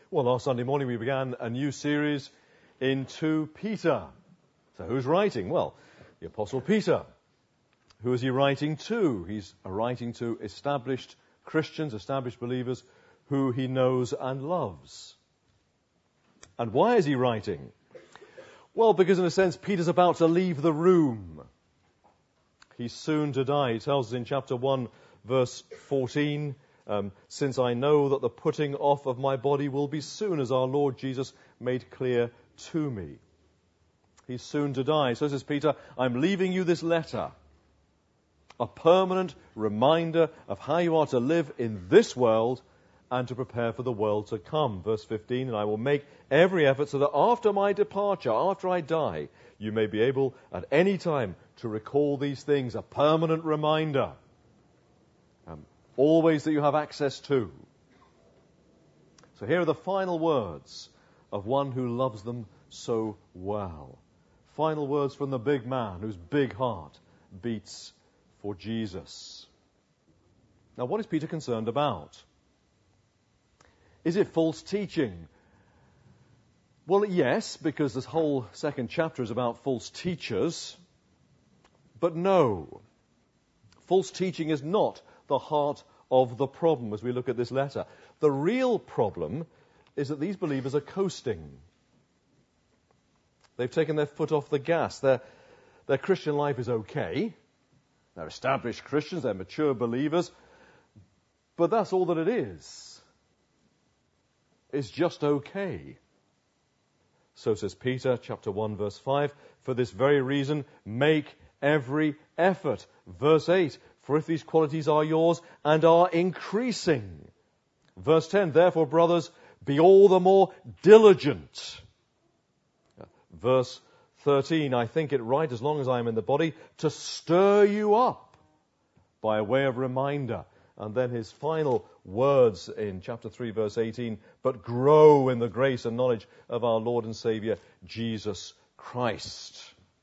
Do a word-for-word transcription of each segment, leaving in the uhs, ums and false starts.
Well, last Sunday morning we began a new series in Second Peter. So who's writing? Well, the Apostle Peter. Who is he writing to? He's writing to established Christians, established believers who he knows and loves. And why is he writing? Well, because in a sense Peter's about to leave the room. He's soon to die. He tells us in chapter one, verse fourteen, Um, since I know that the putting off of my body will be soon, as our Lord Jesus made clear to me. He's soon to die. So says Peter, I'm leaving you this letter, a permanent reminder of how you are to live in this world and to prepare for the world to come. Verse fifteen, and I will make every effort so that after my departure, after I die, you may be able at any time to recall these things, a permanent reminder. Um, Always that you have access to. So here are the final words of one who loves them so well. Final words from the big man whose big heart beats for Jesus. Now, what is Peter concerned about? Is it false teaching? Well, yes, because this whole second chapter is about false teachers. But no, false teaching is not the heart of the problem as we look at this letter. The real problem is that these believers are coasting. They've taken their foot off the gas. Their, their Christian life is okay. They're established Christians, they're mature believers, but that's all that it is. It's just okay. So says Peter, chapter one, verse five, for this very reason, make every effort. Verse eight, for if these qualities are yours and are increasing. Verse ten, therefore, brothers, be all the more diligent. Verse thirteen, I think it right, as long as I am in the body, to stir you up by way of reminder. And then his final words in chapter three, verse eighteen, but grow in the grace and knowledge of our Lord and Saviour, Jesus Christ.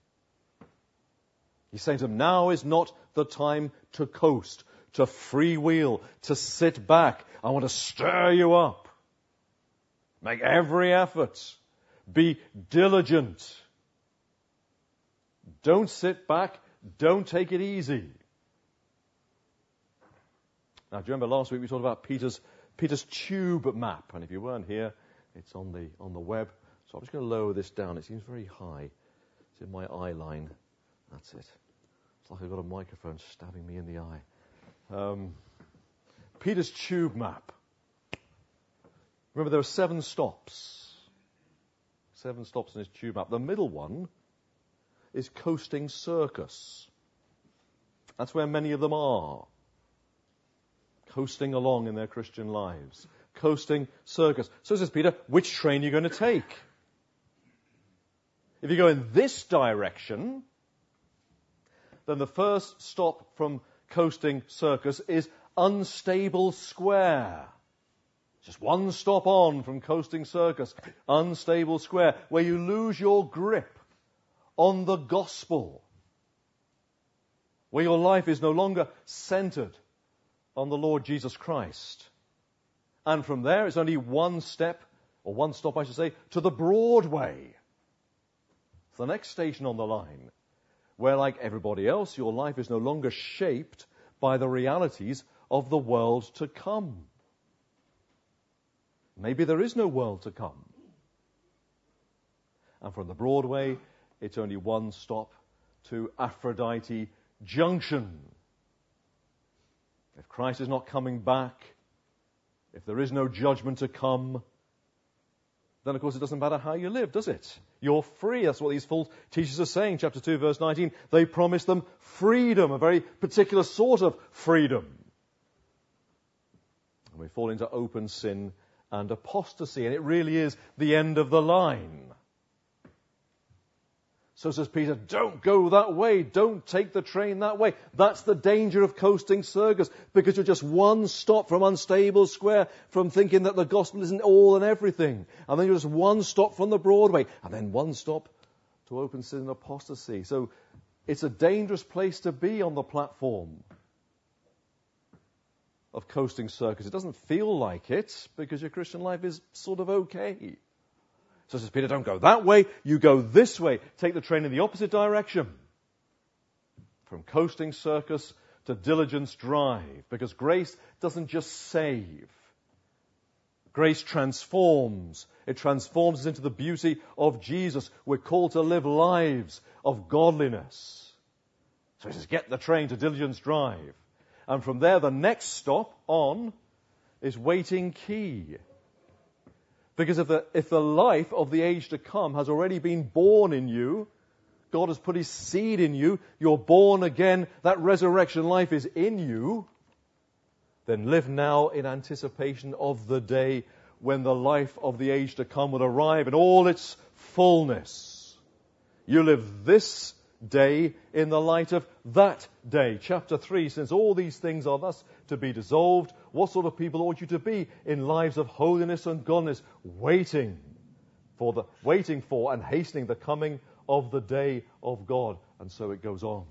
He's saying to them, now is not the time to coast, to freewheel, to sit back. I want to stir you up. Make every effort. Be diligent. Don't sit back. Don't take it easy. Now, do you remember last week we talked about Peter's Peter's tube map? And if you weren't here, it's on the on the web. So I'm just going to lower this down. It seems very high. It's in my eye line. That's it. It's like I've got a microphone stabbing me in the eye. Um, Peter's tube map. Remember, there are seven stops. Seven stops in his tube map. The middle one is Coasting Circus. That's where many of them are. Coasting along in their Christian lives. Coasting Circus. So says Peter, which train are you going to take? If you go in this direction, then the first stop from Coasting Circus is Unstable Square. Just one stop on from Coasting Circus, Unstable Square, where you lose your grip on the gospel, where your life is no longer centered on the Lord Jesus Christ. And from there, it's only one step, or one stop, I should say, to the Broadway. It's the next station on the line, where, like everybody else, your life is no longer shaped by the realities of the world to come. Maybe there is no world to come. And from the Broadway, it's only one stop to Aphrodite Junction. If Christ is not coming back, if there is no judgment to come, then of course it doesn't matter how you live, does it? You're free. That's what these false teachers are saying. Chapter two, verse nineteen. They promise them freedom, a very particular sort of freedom. And we fall into open sin and apostasy, and it really is the end of the line. So says Peter, don't go that way. Don't take the train that way. That's the danger of Coasting Circus, because you're just one stop from Unstable Square, from thinking that the gospel isn't all and everything. And then you're just one stop from the Broadway, and then one stop to open sin and apostasy. So it's a dangerous place to be on the platform. of coasting circus. It doesn't feel like it because your Christian life is sort of okay. So says Peter, don't go that way, you go this way. Take the train in the opposite direction. From coasting circus to diligence drive. Because grace doesn't just save. Grace transforms. It transforms us into the beauty of Jesus. We're called to live lives of godliness. So he says, get the train to diligence drive. And from there, the next stop on is waiting key. Because if the, if the life of the age to come has already been born in you, God has put his seed in you, you're born again, that resurrection life is in you, then live now in anticipation of the day when the life of the age to come will arrive in all its fullness. You live this day in the light of that day. Chapter three says all these things are thus to be dissolved. What sort of people ought you to be in lives of holiness and godliness, waiting for the waiting for and hastening the coming of the day of God? And so it goes on.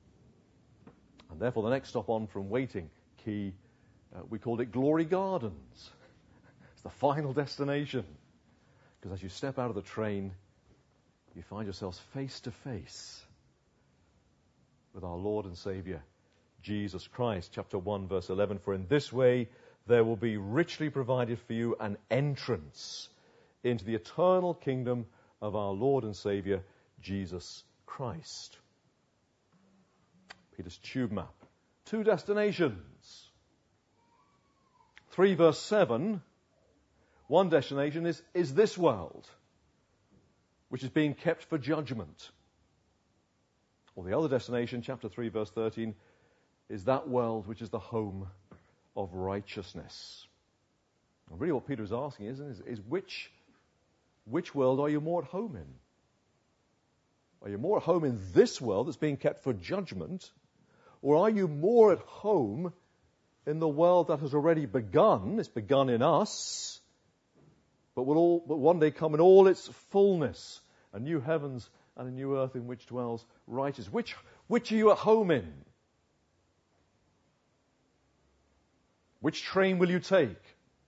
And therefore the next stop on from waiting key, uh, we called it Glory Gardens. It's the final destination. Because as you step out of the train, you find yourselves face to face with our Lord and Saviour, Jesus Christ. Chapter one, verse eleven, for in this way there will be richly provided for you an entrance into the eternal kingdom of our Lord and Saviour, Jesus Christ. Peter's tube map. Two destinations. three, verse seven, one destination is, is this world, which is being kept for judgment. Or the other destination, chapter three, verse thirteen, is that world which is the home of righteousness. And really what Peter is asking is, is, is which, which world are you more at home in? Are you more at home in this world that's being kept for judgment? Or are you more at home in the world that has already begun? It's begun in us, but will all, but one day come in all its fullness, a new heavens and a new earth in which dwells righteousness. Which, which are you at home in? Which train will you take?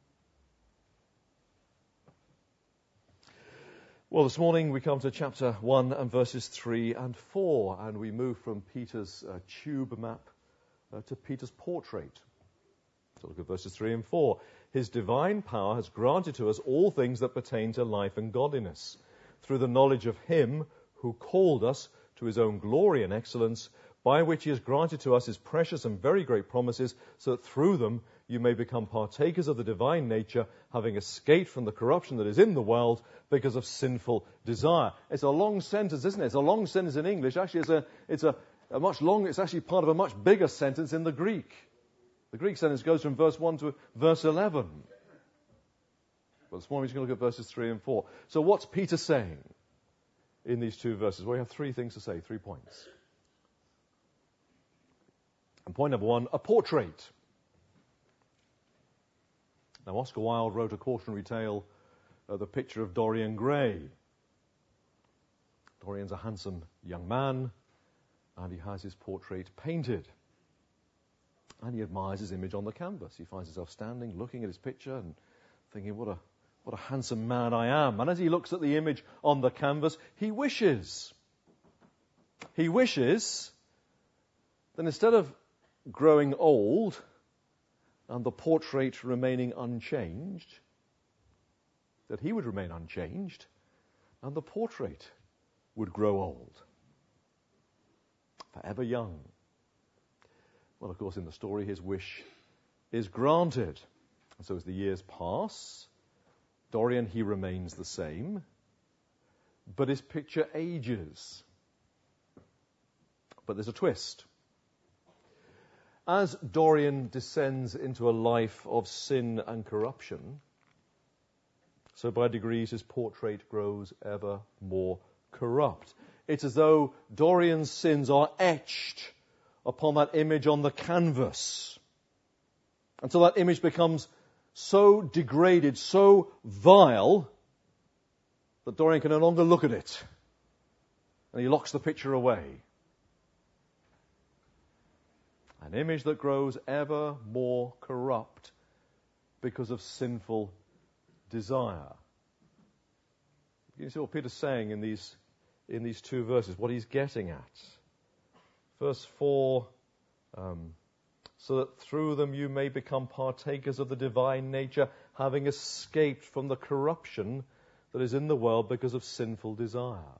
Well, this morning we come to chapter one and verses three and four, and we move from Peter's uh, tube map uh, to Peter's portrait. So look at verses three and four. His divine power has granted to us all things that pertain to life and godliness, through the knowledge of him who called us to his own glory and excellence, by which he has granted to us his precious and very great promises, so that through them you may become partakers of the divine nature, having escaped from the corruption that is in the world because of sinful desire. It's a long sentence, isn't it? It's a long sentence in English. Actually, it's a, it's a, a much long, it's actually part of a much bigger sentence in the Greek. The Greek sentence goes from verse one to verse eleven. But this morning we're just going to look at verses three and four. So what's Peter saying in these two verses? Well, we have three things to say, three points. And point number one, a portrait. Now, Oscar Wilde wrote a cautionary tale, uh, The Picture of Dorian Gray. Dorian's a handsome young man, and he has his portrait painted. And he admires his image on the canvas. He finds himself standing, looking at his picture and thinking, what a what a handsome man I am. And as he looks at the image on the canvas, he wishes. He wishes that instead of growing old and the portrait remaining unchanged, that he would remain unchanged and the portrait would grow old. Forever young. Well, of course, in the story, his wish is granted. And so as the years pass, Dorian, he remains the same, but his picture ages. But there's a twist. As Dorian descends into a life of sin and corruption, so by degrees his portrait grows ever more corrupt. It's as though Dorian's sins are etched upon that image on the canvas, until that image becomes so degraded, so vile, that Dorian can no longer look at it. And he locks the picture away. An image that grows ever more corrupt because of sinful desire. You see what Peter's saying in these, in these two verses, what he's getting at. Verse four, um, so that through them you may become partakers of the divine nature, having escaped from the corruption that is in the world because of sinful desire.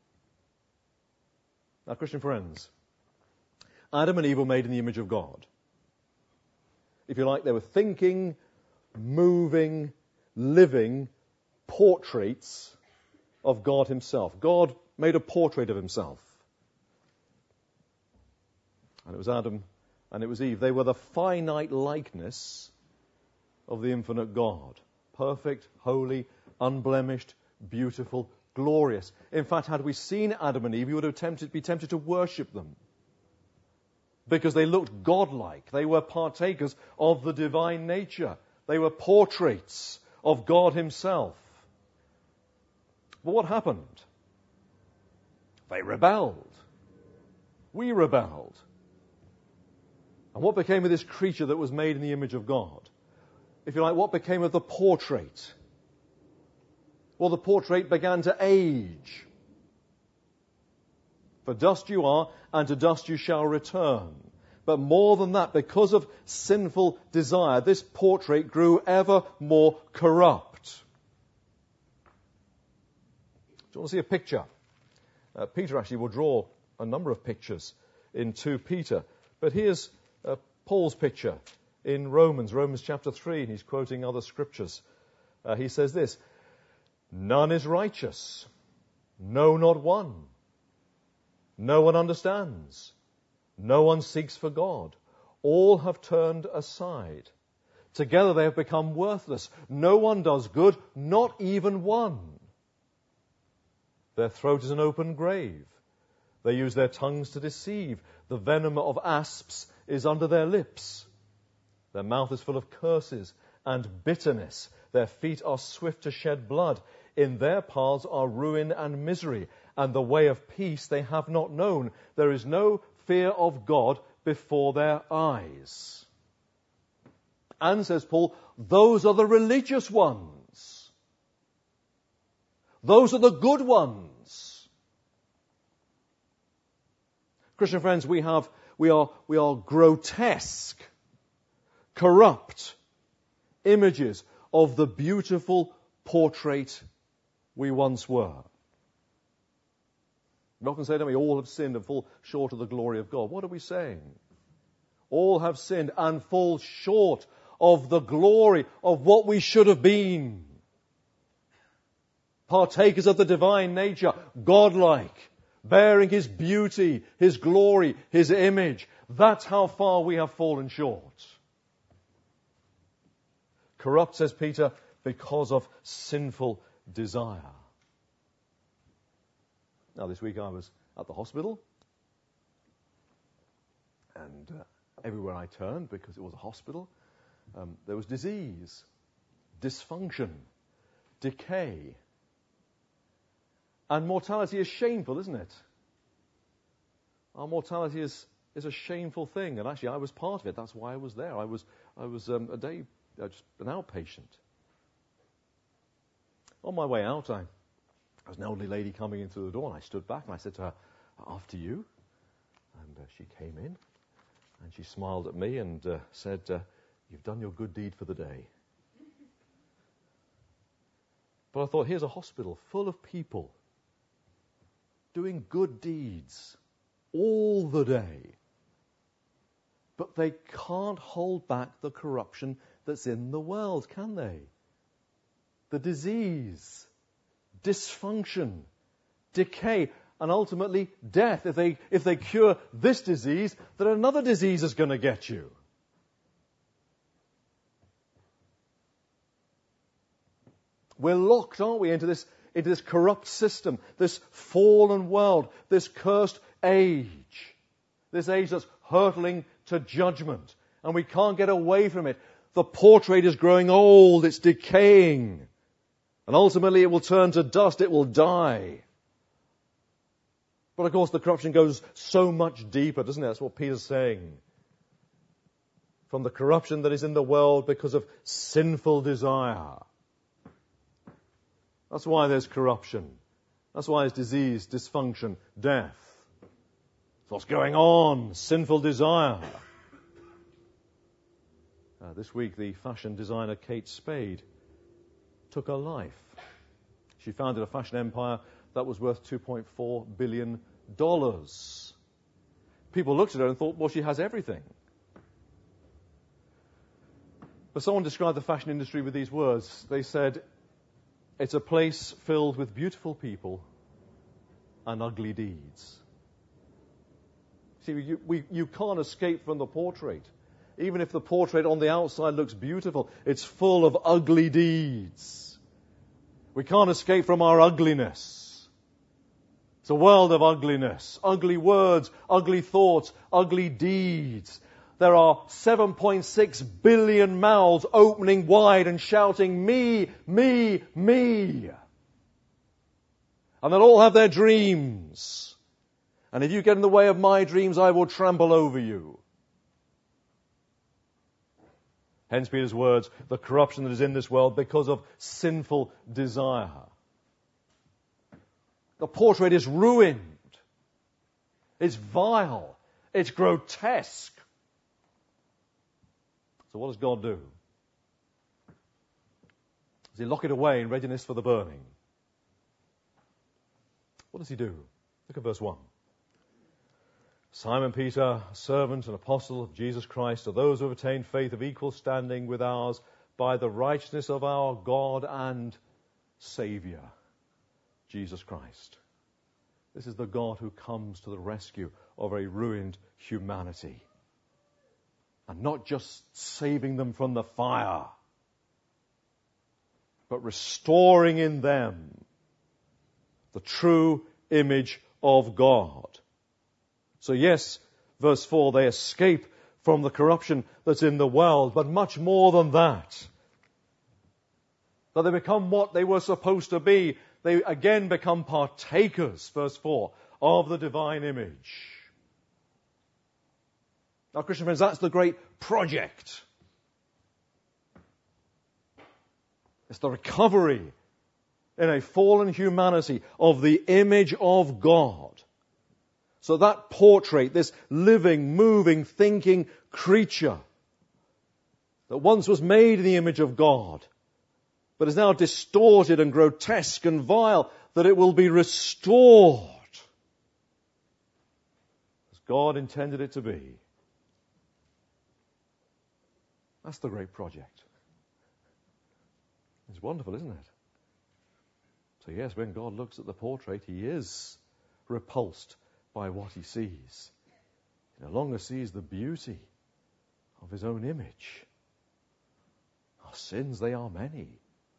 Now, Christian friends, Adam and Eve were made in the image of God. If you like, they were thinking, moving, living portraits of God himself. God made a portrait of himself. And it was Adam and it was Eve. They were the finite likeness of the infinite God. Perfect, holy, unblemished, beautiful, glorious. In fact, had we seen Adam and Eve, we would have tempted, be tempted to worship them. Because they looked godlike. They were partakers of the divine nature. They were portraits of God himself. But what happened? They rebelled. We rebelled. And what became of this creature that was made in the image of God? If you like, what became of the portrait? Well, the portrait began to age. For dust you are, and to dust you shall return. But more than that, because of sinful desire, this portrait grew ever more corrupt. Do you want to see a picture? Uh, Peter actually will draw a number of pictures in Second Peter. But here's uh, Paul's picture in Romans, Romans chapter three, and he's quoting other scriptures. Uh, he says this, "None is righteous, no, not one. No one understands. No one seeks for God. All have turned aside. Together they have become worthless. No one does good, not even one. Their throat is an open grave. They use their tongues to deceive. The venom of asps is under their lips. Their mouth is full of curses and bitterness. Their feet are swift to shed blood. In their paths are ruin and misery, and the way of peace they have not known. There is no fear of God before their eyes." And, says Paul, those are the religious ones. Those are the good ones. Christian friends, we have, we are, we are grotesque, corrupt images of the beautiful portrait we once were. We often say, don't we, all have sinned and fall short of the glory of God. What are we saying? All have sinned and fall short of the glory of what we should have been. Partakers of the divine nature, godlike, bearing his beauty, his glory, his image. That's how far we have fallen short. Corrupt, says Peter, because of sinful desire. Now, this week I was at the hospital, and uh, everywhere I turned, because it was a hospital, um, there was disease, dysfunction, decay. And mortality is shameful, isn't it? Our mortality is, is a shameful thing, and actually I was part of it. That's why I was there. I was, I was um, a day, uh, just an outpatient. On my way out, I There was an elderly lady coming in through the door, and I stood back and I said to her, "After you." And uh, she came in, and she smiled at me and uh, said, uh, "You've done your good deed for the day." But I thought, here's a hospital full of people doing good deeds all the day. But they can't hold back the corruption that's in the world, can they? The disease, dysfunction, decay, and ultimately death. If they, if they cure this disease, then another disease is going to get you. We're locked, aren't we, into this, into this corrupt system, this fallen world, this cursed age, this age that's hurtling to judgment, and we can't get away from it. The portrait is growing old, it's decaying, and ultimately it will turn to dust, it will die. But of course the corruption goes so much deeper, doesn't it? That's what Peter's saying. from the corruption that is in the world because of sinful desire. That's why there's corruption. That's why there's disease, dysfunction, death. That's what's going on, sinful desire. Uh, this week, the fashion designer Kate Spade took her life. She founded a fashion empire that was worth two point four billion dollars. People looked at her and thought, well, she has everything. But someone described the fashion industry with these words. They said, it's a place filled with beautiful people and ugly deeds. See, you, we, you can't escape from the portrait. Even if the portrait on the outside looks beautiful, it's full of ugly deeds. We can't escape from our ugliness. It's a world of ugliness, ugly words, ugly thoughts, ugly deeds. There are seven point six billion mouths opening wide and shouting, me, me, me. And they'll all have their dreams. And if you get in the way of my dreams, I will trample over you. Hence Peter's words, the corruption that is in this world because of sinful desire. The portrait is ruined. It's vile. It's grotesque. So what does God do? Does he lock it away in readiness for the burning? What does he do? Look at verse one. Simon Peter, a servant and apostle of Jesus Christ, to those who have attained faith of equal standing with ours by the righteousness of our God and Saviour, Jesus Christ. This is the God who comes to the rescue of a ruined humanity. And not just saving them from the fire, but restoring in them the true image of God. So yes, verse four, they escape from the corruption that's in the world, but much more than that. That they become what they were supposed to be. They again become partakers, verse four, of the divine image. Now, Christian friends, that's the great project. It's the recovery in a fallen humanity of the image of God. So that portrait, this living, moving, thinking creature that once was made in the image of God, but is now distorted and grotesque and vile, that it will be restored as God intended it to be. That's the great project. It's wonderful, isn't it? So yes, when God looks at the portrait, he is repulsed by what he sees. He no longer sees the beauty of his own image. Our sins, they are many.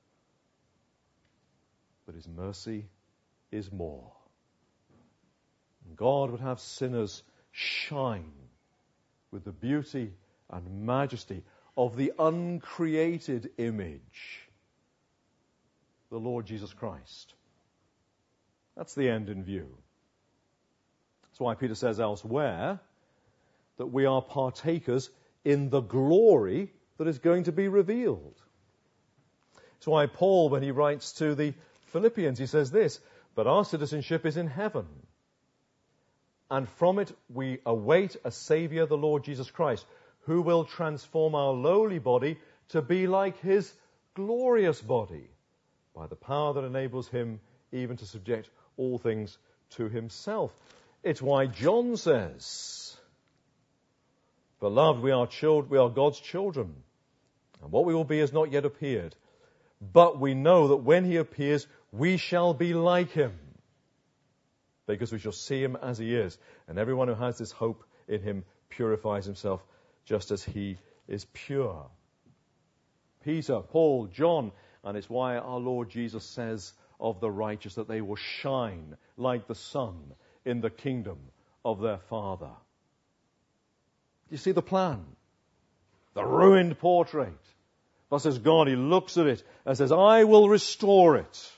But his mercy is more. And God would have sinners shine with the beauty and majesty of the uncreated image, the Lord Jesus Christ. That's the end in view. That's why Peter says elsewhere that we are partakers in the glory that is going to be revealed. That's why Paul, when he writes to the Philippians, he says this, but our citizenship is in heaven, and from it we await a Saviour, the Lord Jesus Christ, who will transform our lowly body to be like his glorious body by the power that enables him even to subject all things to himself. It's why John says, beloved, we are children, we are God's children, and what we will be has not yet appeared. But we know that when he appears, we shall be like him, because we shall see him as he is. And everyone who has this hope in him purifies himself just as he is pure. Peter, Paul, John, and it's why our Lord Jesus says of the righteous that they will shine like the sun in the kingdom of their Father. You see the plan? The ruined portrait. But says God, he looks at it and says, I will restore it.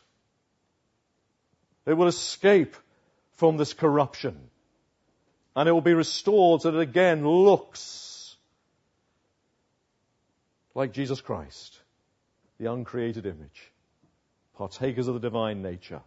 It will escape from this corruption. And it will be restored so that it again looks like Jesus Christ, the uncreated image, partakers of the divine nature.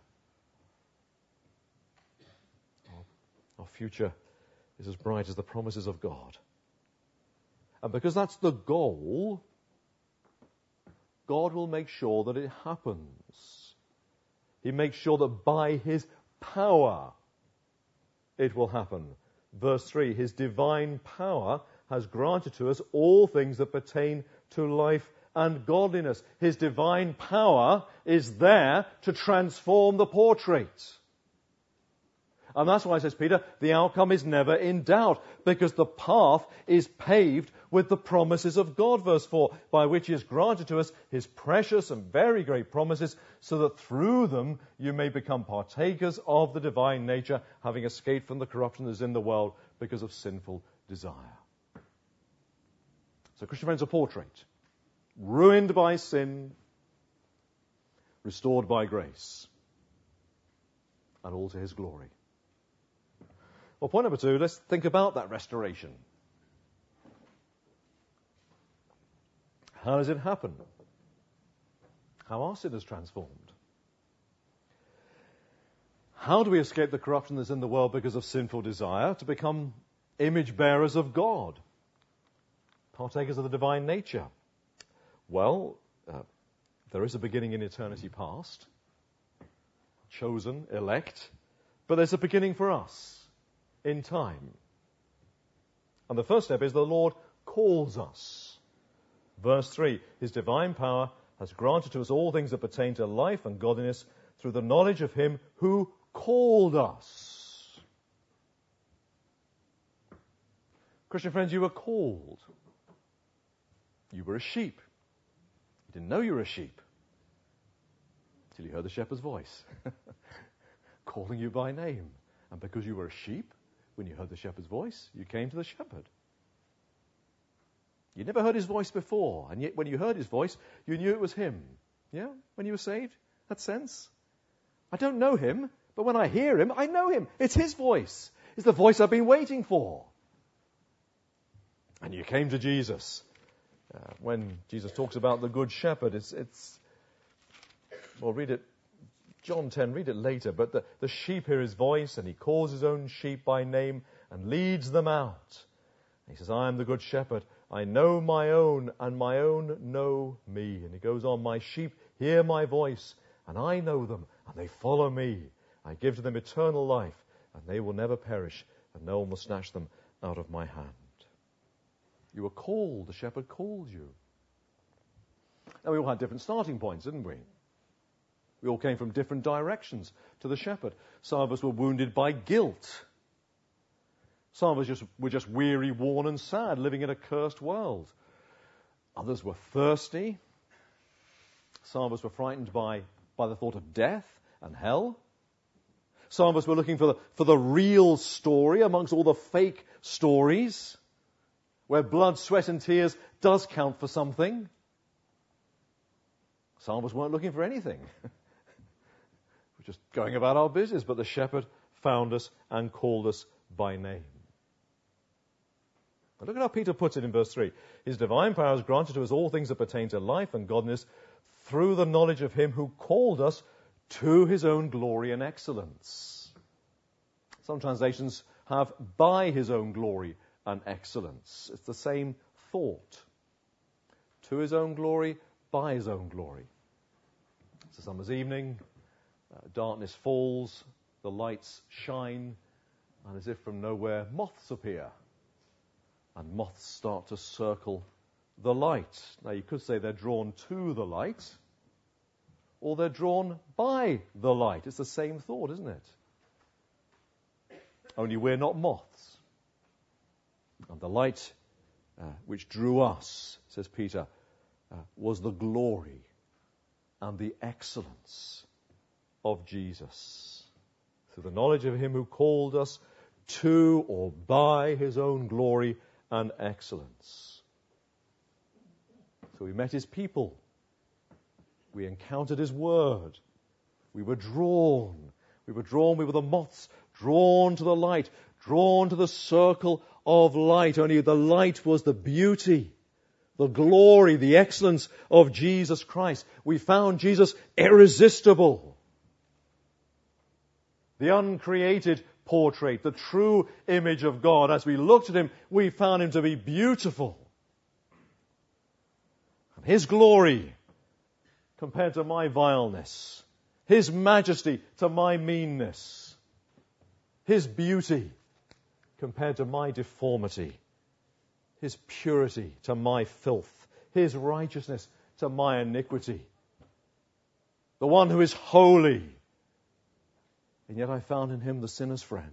Our future is as bright as the promises of God. And because that's the goal, God will make sure that it happens. He makes sure that by His power it will happen. Verse three, His divine power has granted to us all things that pertain to life and godliness. His divine power is there to transform the portrait. And that's why, says Peter, the outcome is never in doubt, because the path is paved with the promises of God, verse four, by which He has granted to us His precious and very great promises, so that through them you may become partakers of the divine nature, having escaped from the corruption that is in the world because of sinful desire. So, Christian friends, a portrait, ruined by sin, restored by grace, and all to His glory. Well, point number two, let's think about that restoration. How does it happen? How are sinners transformed? How do we escape the corruption that's in the world because of sinful desire to become image bearers of God, partakers of the divine nature? Well, uh, there is a beginning in eternity past, chosen, elect, but there's a beginning for us in time. And the first step is the Lord calls us. Verse three, His divine power has granted to us all things that pertain to life and godliness through the knowledge of Him who called us. Christian friends, you were called. You were a sheep. You didn't know you were a sheep until you heard the shepherd's voice calling you by name. And because you were a sheep, when you heard the shepherd's voice, you came to the shepherd. You never heard his voice before, and yet when you heard his voice, you knew it was him. Yeah? When you were saved? That sense? I don't know him, but when I hear him, I know him. It's his voice. It's the voice I've been waiting for. And you came to Jesus. Uh, when Jesus talks about the good shepherd, it's, it's well, read it, John ten, read it later, but the, the sheep hear his voice, and he calls his own sheep by name and leads them out. He says, I am the good shepherd. I know my own, and my own know me. And he goes on, my sheep hear my voice, and I know them, and they follow me. I give to them eternal life, and they will never perish, and no one will snatch them out of my hand. You were called. The shepherd called you. Now, we all had different starting points, didn't we? We all came from different directions to the shepherd. Some of us were wounded by guilt. Some of us just, were just weary, worn and sad, living in a cursed world. Others were thirsty. Some of us were frightened by, by the thought of death and hell. Some of us were looking for the, for the real story amongst all the fake stories, where blood, sweat and tears does count for something. Some of us weren't looking for anything. We're just going about our business, but the shepherd found us and called us by name. Now look at how Peter puts it in verse three. His divine power has granted to us all things that pertain to life and godliness through the knowledge of him who called us to his own glory and excellence. Some translations have by his own glory and excellence. It's the same thought. To his own glory, by his own glory. It's a summer's evening, uh, darkness falls, the lights shine, and as if from nowhere, moths appear. And moths start to circle the light. Now, you could say they're drawn to the light, or they're drawn by the light. It's the same thought, isn't it? Only we're not moths. And the light uh, which drew us, says Peter, uh, was the glory and the excellence of Jesus. Through the knowledge of him who called us to or by his own glory and excellence. So we met his people. We encountered his word. We were drawn. We were drawn. We were the moths drawn to the light, drawn to the circle of light. Only the light was the beauty the glory, the excellence of Jesus Christ. We found Jesus irresistible. The uncreated portrait, the true image of God. As we looked at him, we found him to be beautiful. And his glory compared to my vileness. His majesty to my meanness. His beauty compared to my deformity. His purity to my filth. His righteousness to my iniquity. The one who is holy. And yet I found in him the sinner's friend.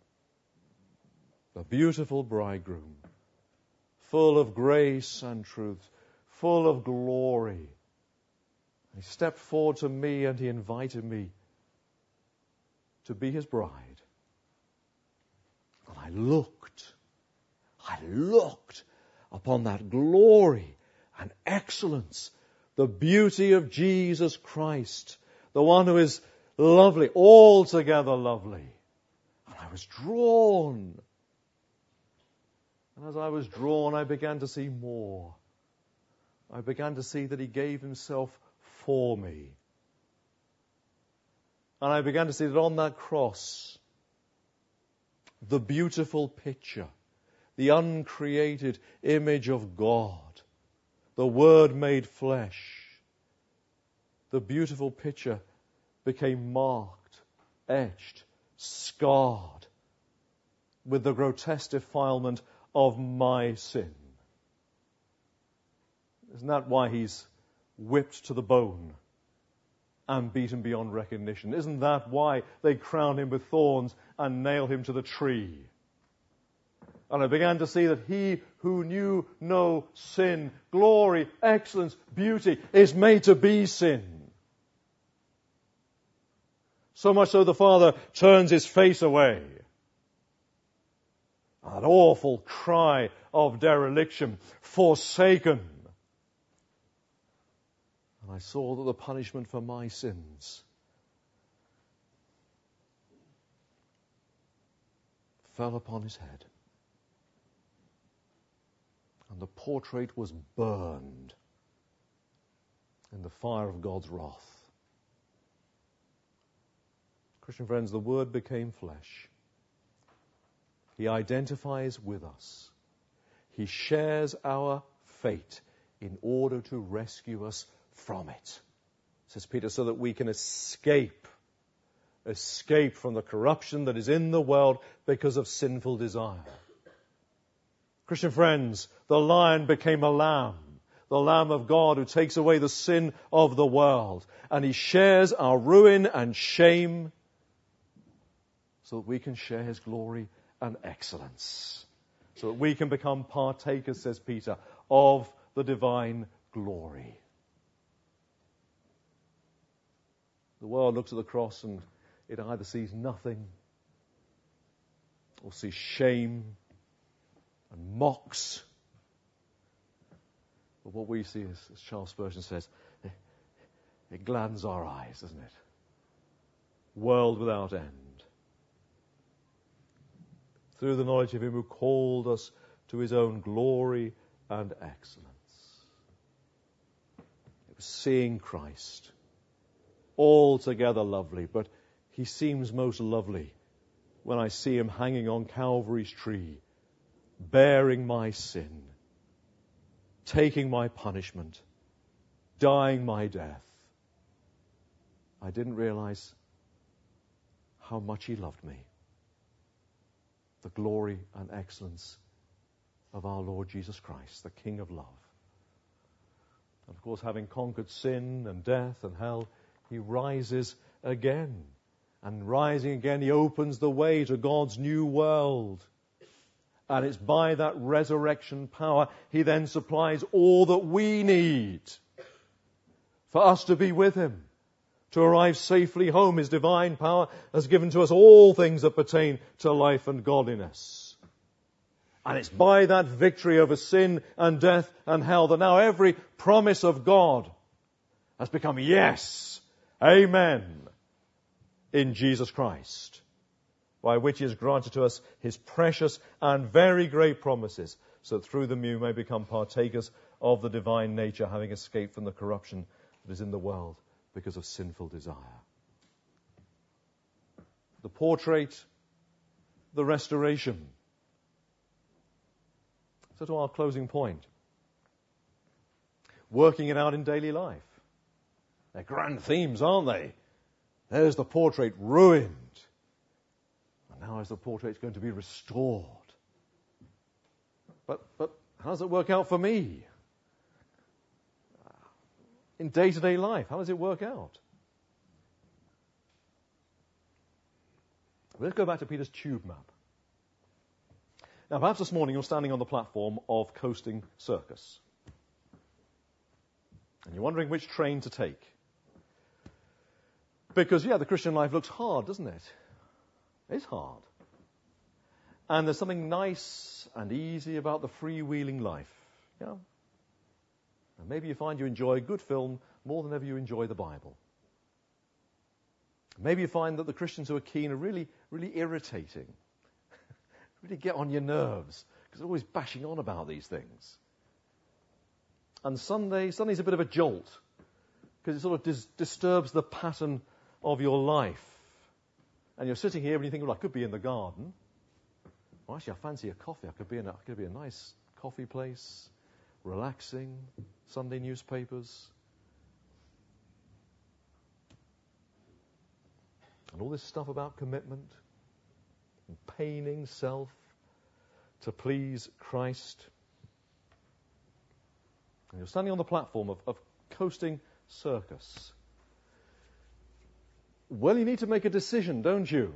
The beautiful bridegroom. Full of grace and truth. Full of glory. He stepped forward to me and he invited me to be his bride. And I looked, I looked upon that glory and excellence, the beauty of Jesus Christ, the one who is lovely, altogether lovely. And I was drawn. And as I was drawn, I began to see more. I began to see that he gave himself for me. And I began to see that on that cross, the beautiful picture, the uncreated image of God, the Word made flesh, the beautiful picture became marked, etched, scarred with the grotesque defilement of my sin. Isn't that why he's whipped to the bone and beaten beyond recognition? Isn't that why they crowned him with thorns and nailed him to the tree? And I began to see that he who knew no sin, glory, excellence, beauty, is made to be sin. So much so the Father turns his face away. That awful cry of dereliction, forsaken. And I saw that the punishment for my sins fell upon his head. And the portrait was burned in the fire of God's wrath. Christian friends, the Word became flesh. He identifies with us. He shares our fate in order to rescue us from it, says Peter, so that we can escape, escape from the corruption that is in the world because of sinful desire. Christian friends, the lion became a lamb, the Lamb of God who takes away the sin of the world, and he shares our ruin and shame so that we can share his glory and excellence, so that we can become partakers, says Peter, of the divine glory. The world looks at the cross and it either sees nothing or sees shame and mocks. But what we see is, as Charles Spurgeon says, it, it gladdens our eyes, doesn't it? World without end. Through the knowledge of him who called us to his own glory and excellence. It was seeing Christ. Altogether lovely, but he seems most lovely when I see him hanging on Calvary's tree, bearing my sin, taking my punishment, dying my death. I didn't realize how much he loved me. The glory and excellence of our Lord Jesus Christ, the King of love. And of course, having conquered sin and death and hell, he rises again. And rising again, he opens the way to God's new world. And it's by that resurrection power, he then supplies all that we need for us to be with him, to arrive safely home. His divine power has given to us all things that pertain to life and godliness. And it's by that victory over sin and death and hell that now every promise of God has become yes, amen, in Jesus Christ, by which he has granted to us his precious and very great promises, so that through them you may become partakers of the divine nature, having escaped from the corruption that is in the world because of sinful desire. The portrait, the restoration. So to our closing point. Working it out in daily life. They're grand themes, aren't they? There's the portrait ruined. And now is the portrait going to be restored. But, but how does it work out for me? In day-to-day life, how does it work out? Let's go back to Peter's tube map. Now, perhaps this morning you're standing on the platform of Coasting Circus. And you're wondering which train to take. Because, yeah, the Christian life looks hard, doesn't it? It's hard. And there's something nice and easy about the freewheeling life. Yeah? And maybe you find you enjoy a good film more than ever you enjoy the Bible. Maybe you find that the Christians who are keen are really, really irritating. Really get on your nerves, because they're always bashing on about these things. And Sunday, Sunday's a bit of a jolt, because it sort of dis- disturbs the pattern of your life. And you're sitting here and you think, well, I could be in the garden. Well, actually, I fancy a coffee. I could be in a, I could be a nice coffee place, relaxing, Sunday newspapers. And all this stuff about commitment and paining self to please Christ. And you're standing on the platform of, of Coasting Circus. Well, you need to make a decision, don't you?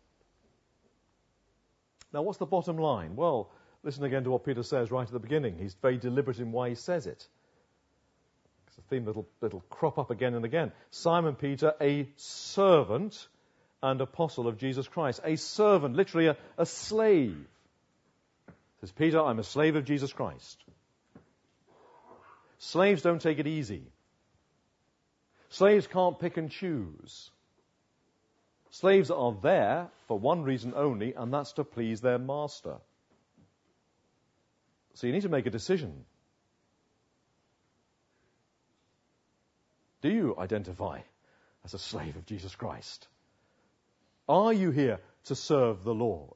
Now, what's the bottom line? Well, listen again to what Peter says right at the beginning. He's very deliberate in why he says it. It's a theme that'll, that'll crop up again and again. Simon Peter, a servant and apostle of Jesus Christ. A servant, literally a, a slave. Says Peter, I'm a slave of Jesus Christ. Slaves don't take it easy. Slaves can't pick and choose. Slaves are there for one reason only, and that's to please their master. So you need to make a decision. Do you identify as a slave of Jesus Christ? Are you here to serve the Lord?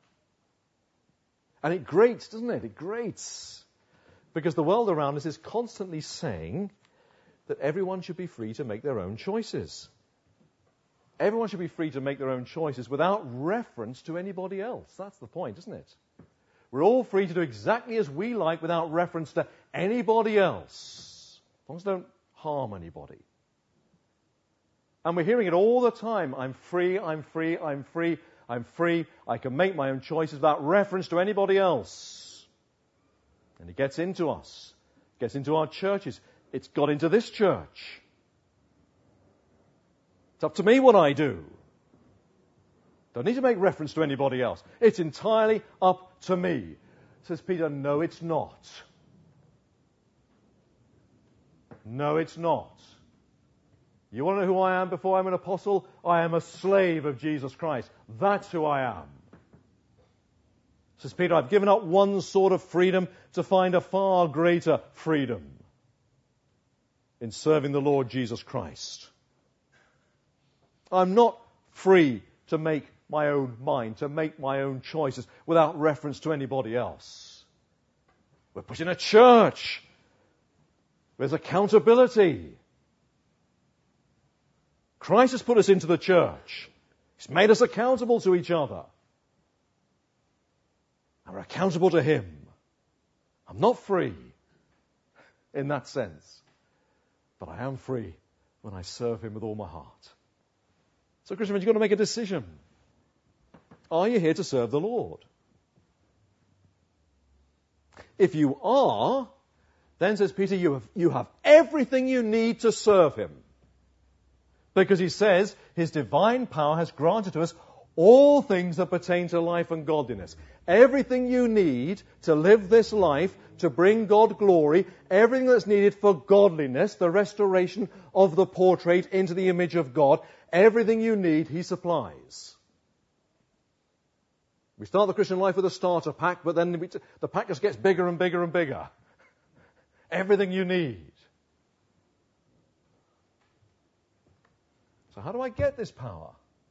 And it grates, doesn't it? It grates. Because the world around us is constantly saying that everyone should be free to make their own choices. Everyone should be free to make their own choices without reference to anybody else. That's the point, isn't it? We're all free to do exactly as we like without reference to anybody else. As long as they don't harm anybody. And we're hearing it all the time. I'm free, I'm free, I'm free, I'm free. I can make my own choices without reference to anybody else. And it gets into us. It gets into our churches. It's got into this church. It's up to me what I do. Don't need to make reference to anybody else. It's entirely up to me. Says Peter, no, it's not. No, it's not. You want to know who I am before I'm an apostle? I am a slave of Jesus Christ. That's who I am. Says Peter, I've given up one sort of freedom to find a far greater freedom in serving the Lord Jesus Christ. I'm not free to make my own mind, to make my own choices without reference to anybody else. We're put in a church. There's accountability. Christ has put us into the church. He's made us accountable to each other. And we're accountable to Him. I'm not free in that sense. But I am free when I serve Him with all my heart. So, Christian, you've got to make a decision. Are you here to serve the Lord? If you are, then, says Peter, you have, you have everything you need to serve Him. Because he says His divine power has granted to us all things that pertain to life and godliness. Everything you need to live this life, to bring God glory, everything that's needed for godliness, the restoration of the portrait into the image of God, everything you need, He supplies. We start the Christian life with a starter pack, but then we t- the pack just gets bigger and bigger and bigger. everything you need. So how do I get this power?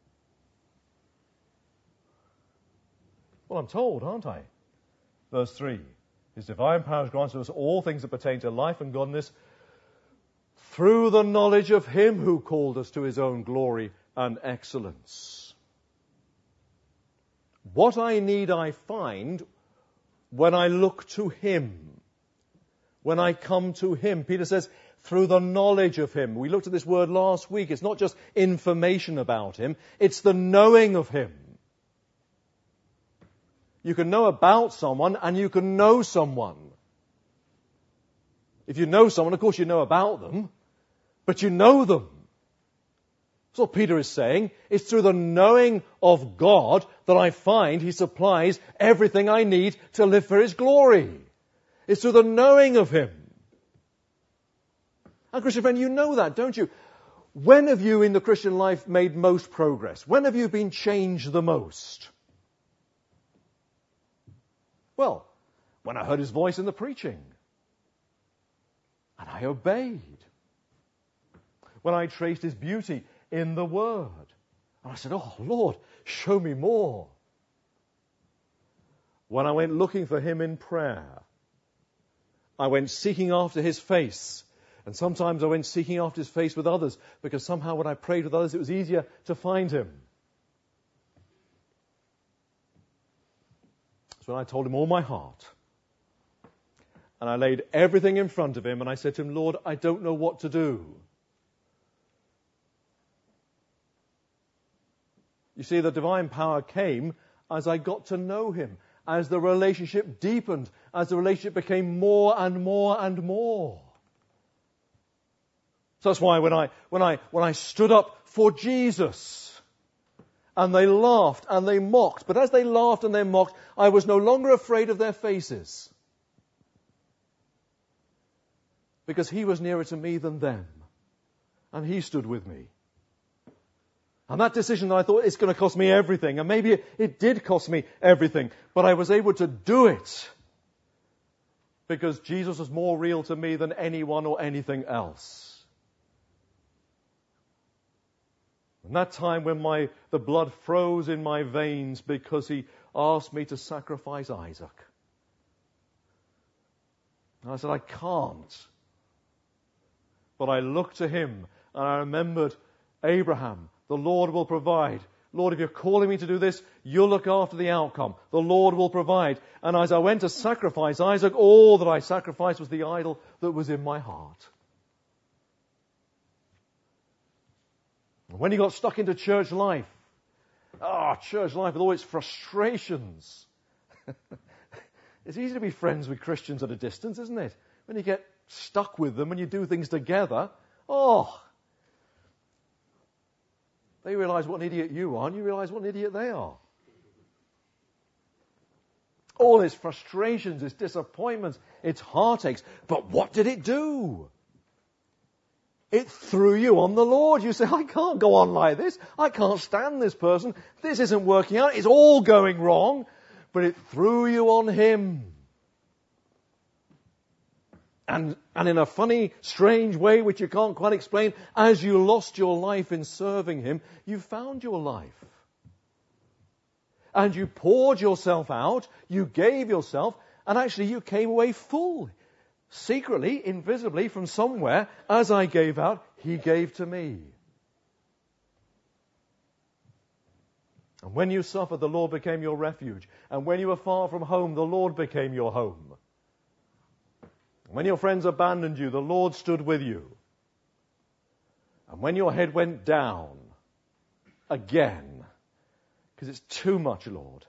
Well, I'm told, aren't I? Verse three. His divine power has granted us all things that pertain to life and godliness through the knowledge of him who called us to his own glory and excellence. What I need I find when I look to him. When I come to him. Peter says, through the knowledge of him. We looked at this word last week. It's not just information about him. It's the knowing of him. You can know about someone and you can know someone. If you know someone, of course you know about them, but you know them. That's what Peter is saying. It's through the knowing of God that I find he supplies everything I need to live for his glory. It's through the knowing of him. And Christian friend, you know that, don't you? When have you in the Christian life made most progress? When have you been changed the most? Well, when I heard his voice in the preaching. And I obeyed. When I traced his beauty in the Word. And I said, oh, Lord, show me more. When I went looking for him in prayer. I went seeking after his face. And sometimes I went seeking after his face with others, because somehow when I prayed with others, it was easier to find him. So when I told him all my heart, and I laid everything in front of him, and I said to him, Lord, I don't know what to do. You see, the divine power came as I got to know him, as the relationship deepened, as the relationship became more and more and more. So that's why when I, when I, when I stood up for Jesus, and they laughed and they mocked, but as they laughed and they mocked, I was no longer afraid of their faces. Because he was nearer to me than them. And he stood with me. And that decision, I thought, it's going to cost me everything. And maybe it, it did cost me everything. But I was able to do it. Because Jesus was more real to me than anyone or anything else. And that time when my the blood froze in my veins because he asked me to sacrifice Isaac. And I said, I can't. But I looked to him and I remembered Abraham. The Lord will provide. Lord, if you're calling me to do this, you'll look after the outcome. The Lord will provide. And as I went to sacrifice Isaac, all that I sacrificed was the idol that was in my heart. When he got stuck into church life, ah, oh, church life with all its frustrations. It's easy to be friends with Christians at a distance, isn't it? When you get stuck with them and you do things together, oh, they realize what an idiot you are and you realize what an idiot they are. All its frustrations, its disappointments, its heartaches. But what did it do? It threw you on the Lord. You say, I can't go on like this. I can't stand this person. This isn't working out. It's all going wrong. But it threw you on him. And, and in a funny, strange way, which you can't quite explain, as you lost your life in serving him, you found your life. And you poured yourself out. You gave yourself. And actually you came away full. Secretly, invisibly, from somewhere, as I gave out, he gave to me. And when you suffered, the Lord became your refuge. And when you were far from home, the Lord became your home. And when your friends abandoned you, the Lord stood with you. And when your head went down, again, because it's too much, Lord,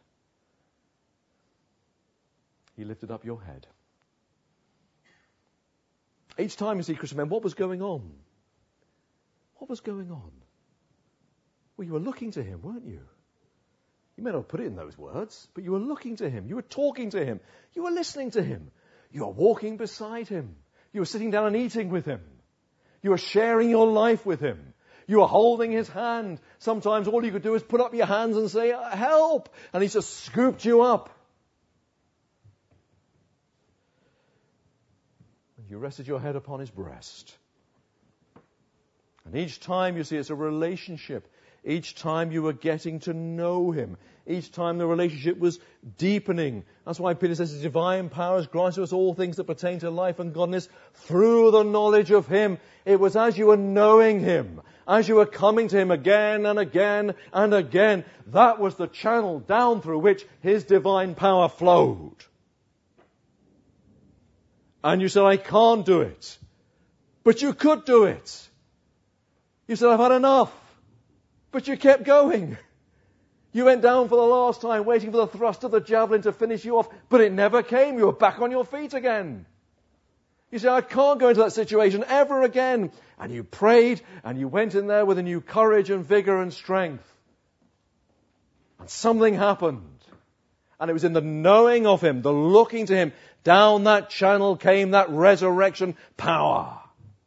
he lifted up your head. Each time you see Christian men, what was going on? What was going on? Well, you were looking to him, weren't you? You may not put it in those words, but you were looking to him. You were talking to him. You were listening to him. You were walking beside him. You were sitting down and eating with him. You were sharing your life with him. You were holding his hand. Sometimes all you could do is put up your hands and say, help! And he just scooped you up. you rested your head upon his breast. And each time, you see, it's a relationship. Each time you were getting to know him. Each time the relationship was deepening. That's why Peter says his divine power has granted us all things that pertain to life and godliness through the knowledge of him. It was as you were knowing him, as you were coming to him again and again and again, that was the channel down through which his divine power flowed. And you said, I can't do it. But you could do it. You said, I've had enough. But you kept going. You went down for the last time, waiting for the thrust of the javelin to finish you off, but it never came. You were back on your feet again. You said, I can't go into that situation ever again. And you prayed, and you went in there with a new courage and vigor and strength. And something happened. And it was in the knowing of him, the looking to him, down that channel came that resurrection power.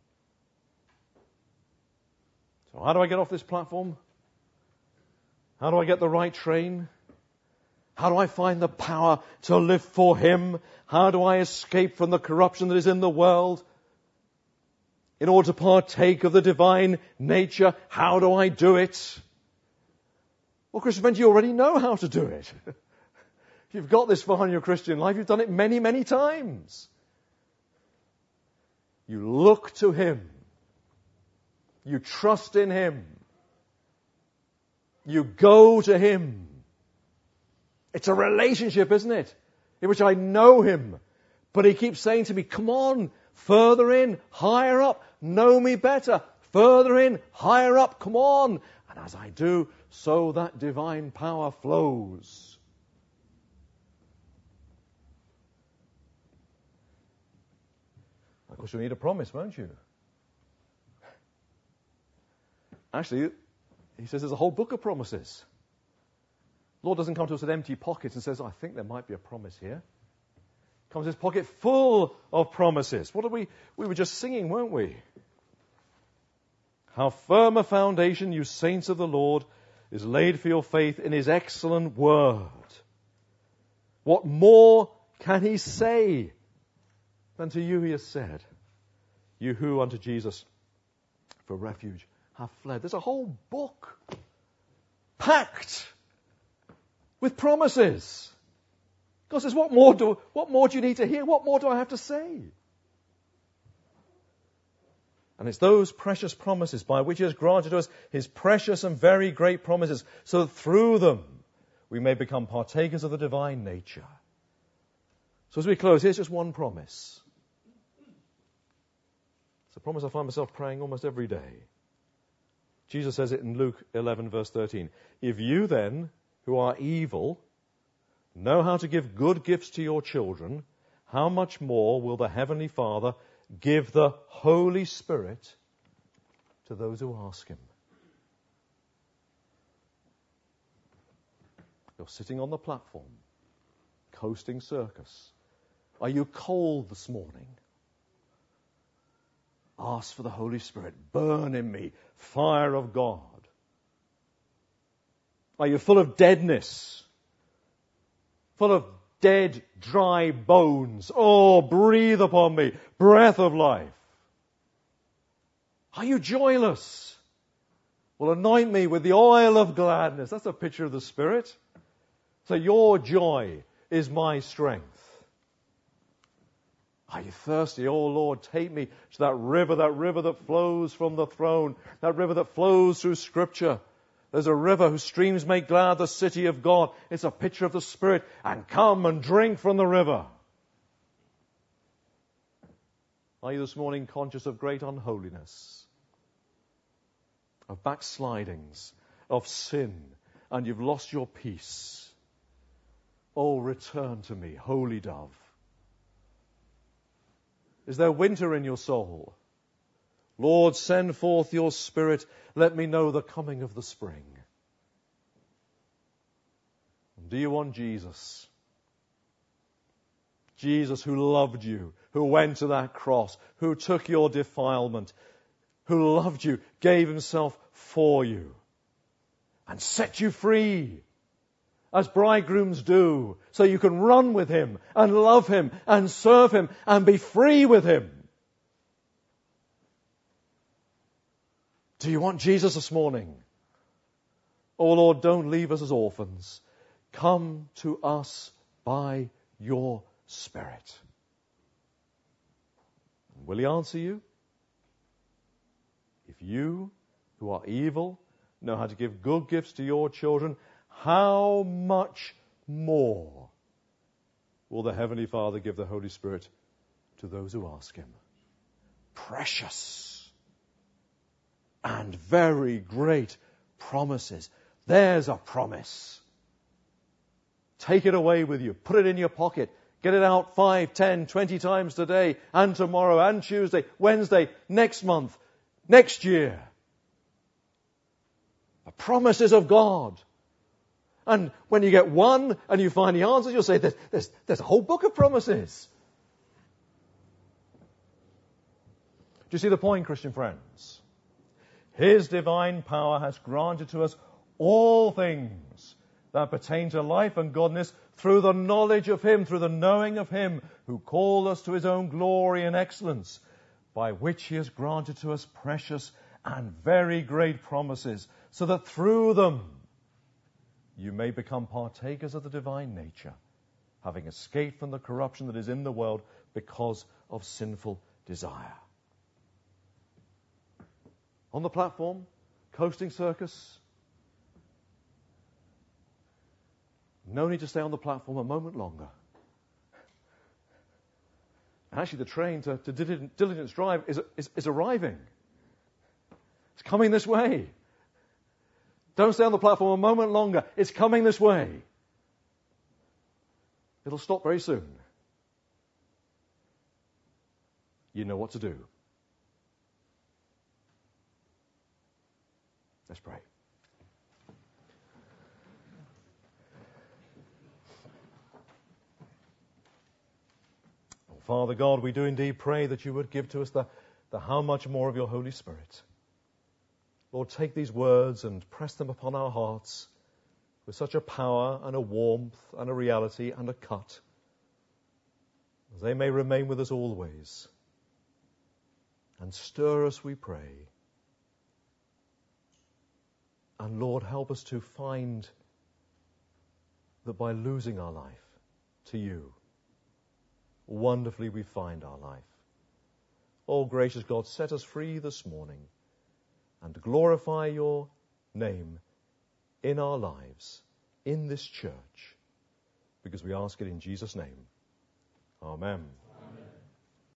So how do I get off this platform? How do I get the right train? How do I find the power to live for him? How do I escape from the corruption that is in the world? In order to partake of the divine nature, how do I do it? Well, Christian friends, you already know how to do it. If you've got this far in your Christian life, you've done it many, many times. You look to him. You trust in him. You go to him. It's a relationship, isn't it? In which I know him. But he keeps saying to me, come on, further in, higher up, know me better. Further in, higher up, come on. And as I do, so that divine power flows. Of course, you'll need a promise, won't you? Actually, he says there's a whole book of promises. The Lord doesn't come to us with empty pockets and says, I think there might be a promise here. He comes to his pocket full of promises. What are we? We were just singing, weren't we? How firm a foundation, you saints of the Lord, is laid for your faith in his excellent word. What more can he say than to you he has said? You who unto Jesus for refuge have fled. There's a whole book packed with promises. God says, what more do, what more do you need to hear? What more do I have to say? And it's those precious promises by which he has granted to us his precious and very great promises, so that through them we may become partakers of the divine nature. So as we close, here's just one promise. It's a promise I find myself praying almost every day. Jesus says it in Luke eleven, verse thirteen. If you then, who are evil, know how to give good gifts to your children, how much more will the Heavenly Father give the Holy Spirit to those who ask him? You're sitting on the platform, coasting circus. Are you cold this morning? Ask for the Holy Spirit. Burn in me, fire of God. Are you full of deadness? Full of dead, dry bones? Oh, breathe upon me, breath of life. Are you joyless? Well, anoint me with the oil of gladness. That's a picture of the Spirit. So your joy is my strength. Are you thirsty? Oh, Lord, take me to that river, that river that flows from the throne, that river that flows through Scripture. There's a river whose streams make glad the city of God. It's a picture of the Spirit. And come and drink from the river. Are you this morning conscious of great unholiness, of backslidings, of sin, and you've lost your peace? Oh, return to me, holy dove. Is there winter in your soul? Lord, send forth your Spirit. Let me know the coming of the spring. Do you want Jesus? Jesus who loved you, who went to that cross, who took your defilement, who loved you, gave himself for you, and set you free, as bridegrooms do, so you can run with him and love him and serve him and be free with him. Do you want Jesus this morning? Oh Lord, don't leave us as orphans. Come to us by your Spirit. Will he answer you? If you, who are evil, know how to give good gifts to your children, how much more will the Heavenly Father give the Holy Spirit to those who ask him? Precious and very great promises. There's a promise. Take it away with you. Put it in your pocket. Get it out five, ten, twenty times today, and tomorrow, and Tuesday, Wednesday, next month, next year. The promises of God. And when you get one and you find the answers, you'll say, there's, there's, there's a whole book of promises. Do you see the point, Christian friends? His divine power has granted to us all things that pertain to life and godliness through the knowledge of him, through the knowing of him who called us to his own glory and excellence, by which he has granted to us precious and very great promises, so that through them you may become partakers of the divine nature, having escaped from the corruption that is in the world because of sinful desire. On the platform, coasting circus. No need to stay on the platform a moment longer. Actually, the train to, to Diligence Drive is, is, is arriving. It's coming this way. Don't stay on the platform a moment longer. It's coming this way. It'll stop very soon. You know what to do. Let's pray. Oh, Father God, we do indeed pray that you would give to us the, the how much more of your Holy Spirit. Lord, take these words and press them upon our hearts with such a power and a warmth and a reality and a cut, as they may remain with us always. And stir us, we pray. And Lord, help us to find that by losing our life to you, wonderfully we find our life. Oh, gracious God, set us free this morning and glorify your name in our lives, in this church, because we ask it in Jesus' name. Amen.